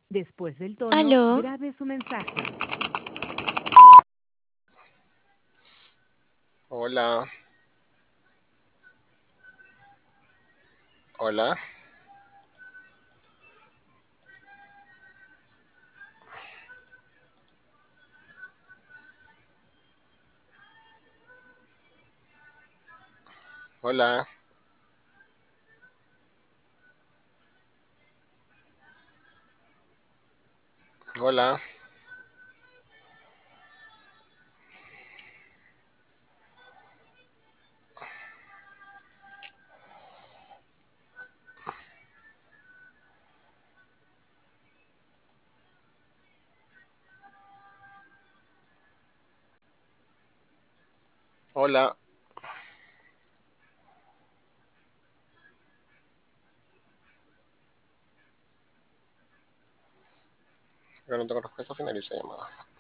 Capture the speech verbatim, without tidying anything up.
Después del tono, Aló, grabe su mensaje. Hola, hola, hola, hola, hola. Pero no te conozco, esa finaliza llamada.